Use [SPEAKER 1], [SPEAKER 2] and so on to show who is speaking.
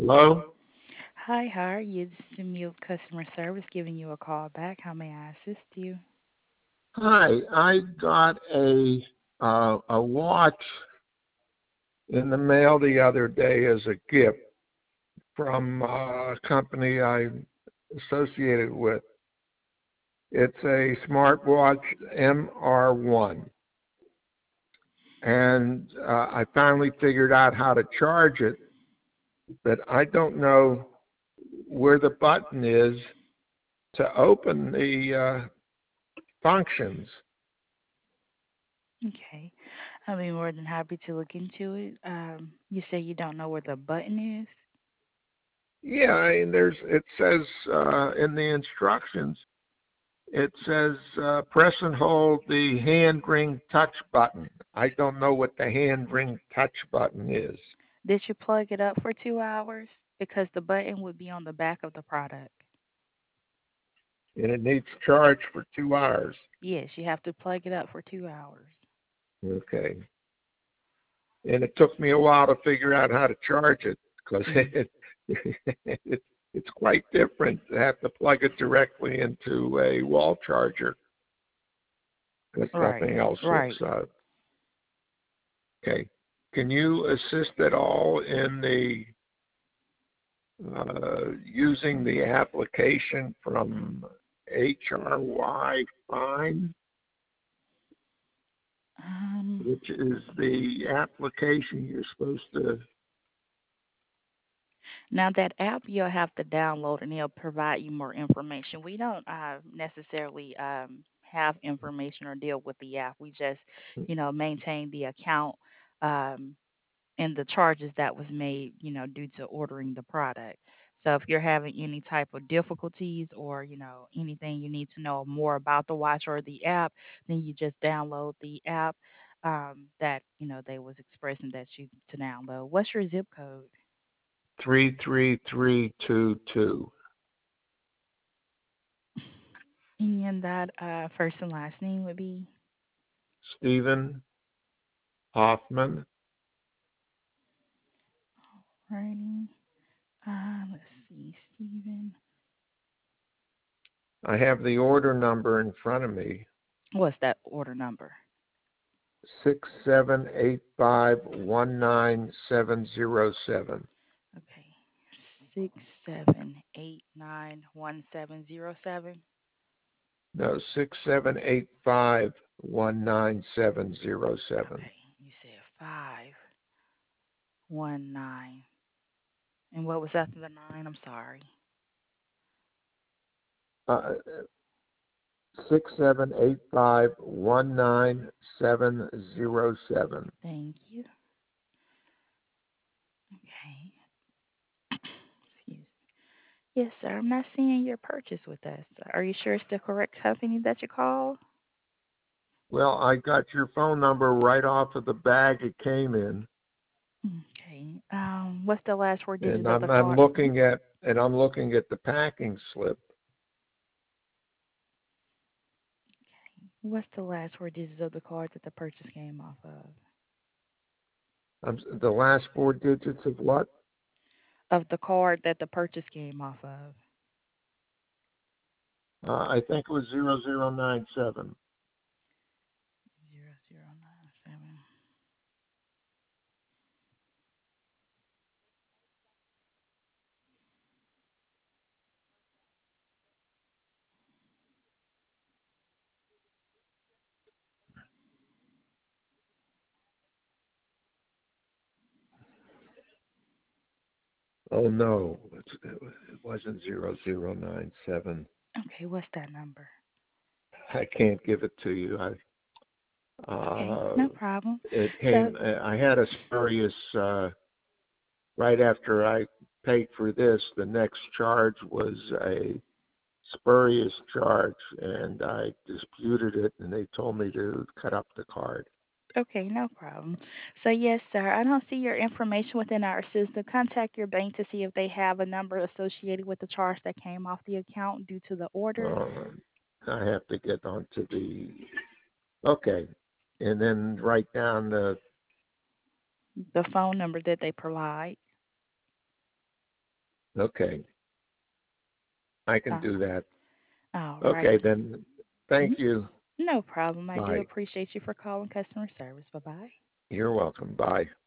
[SPEAKER 1] Hello?
[SPEAKER 2] Hi, how are you? This is Mute Customer Service giving you a call back. How may I assist you?
[SPEAKER 1] Hi, I got a watch in the mail the other day as a gift from a company I'm associated with. It's a smartwatch MR1, and I finally figured out how to charge it, but I don't know where the button is to open the functions.
[SPEAKER 2] Okay. I'll be more than happy to look into it. You say you don't know where the button is?
[SPEAKER 1] Yeah, it says in the instructions. It says press and hold the hand ring touch button. I don't know what the hand ring touch button is.
[SPEAKER 2] Did you plug it up for 2 hours? Because the button would be on the back of the product.
[SPEAKER 1] And it needs charge for 2 hours.
[SPEAKER 2] Yes, you have to plug it up for 2 hours.
[SPEAKER 1] Okay. And it took me a while to figure out how to charge it because
[SPEAKER 2] Mm.
[SPEAKER 1] it's quite different to have to plug it directly into a wall charger because
[SPEAKER 2] Right,
[SPEAKER 1] nothing else
[SPEAKER 2] right.
[SPEAKER 1] okay. Can you assist at all in the using the application from HRY Fine,
[SPEAKER 2] Um,
[SPEAKER 1] which is the application you're supposed to.
[SPEAKER 2] Now that app you'll have to download and it'll provide you more information. We don't necessarily have information or deal with the app. We just, maintain the account um, and the charges that was made, due to ordering the product. So if you're having any type of difficulties or, anything you need to know more about the watch or the app, then you just download the app that, they was expressing that you to download. What's your zip code?
[SPEAKER 1] 33322.
[SPEAKER 2] And that first and last name would be
[SPEAKER 1] Stephen Hoffman.
[SPEAKER 2] writing. Let's see, Stephen.
[SPEAKER 1] I have the order number in front of me.
[SPEAKER 2] What's that order number?
[SPEAKER 1] 67851970
[SPEAKER 2] Okay, 6789170
[SPEAKER 1] No, 67851970.
[SPEAKER 2] Okay, you said 519. And what was after the nine? I'm sorry.
[SPEAKER 1] Uh, 67851970.
[SPEAKER 2] Thank you. Okay. Excuse. Yes, sir. I'm not seeing your purchase with us. Are you sure it's the correct company that you called?
[SPEAKER 1] Well, I got your phone number right off of the bag it came in,
[SPEAKER 2] Okay. What's the last four
[SPEAKER 1] and
[SPEAKER 2] digits of the
[SPEAKER 1] I'm
[SPEAKER 2] card?
[SPEAKER 1] looking at the packing slip.
[SPEAKER 2] What's the last four digits of the card that the purchase came off of?
[SPEAKER 1] The last four digits of what?
[SPEAKER 2] Of the card that the purchase came off of.
[SPEAKER 1] I think it was 0097.
[SPEAKER 2] 0097.
[SPEAKER 1] Oh no, it wasn't 0097.
[SPEAKER 2] Okay, what's that number?
[SPEAKER 1] I can't give it to you.
[SPEAKER 2] Okay,
[SPEAKER 1] Uh,
[SPEAKER 2] no problem.
[SPEAKER 1] it
[SPEAKER 2] So,
[SPEAKER 1] came. I had a spurious. Right after I paid for this, the next charge was a spurious charge, and I disputed it, and they told me to cut up the card.
[SPEAKER 2] okay, no problem. So, yes, sir, I don't see your information within our system. Contact your bank to see if they have a number associated with the charge that came off the account due to the order.
[SPEAKER 1] Uh, I have to get onto the okay, and then write down the
[SPEAKER 2] The phone number that they provide.
[SPEAKER 1] Okay, I can
[SPEAKER 2] Uh,
[SPEAKER 1] do that.
[SPEAKER 2] all
[SPEAKER 1] Okay,
[SPEAKER 2] right.
[SPEAKER 1] then.
[SPEAKER 2] Mhm.
[SPEAKER 1] Thank you.
[SPEAKER 2] No problem. I do
[SPEAKER 1] Bye.
[SPEAKER 2] appreciate you for calling customer service. Bye bye.
[SPEAKER 1] You're welcome. Bye.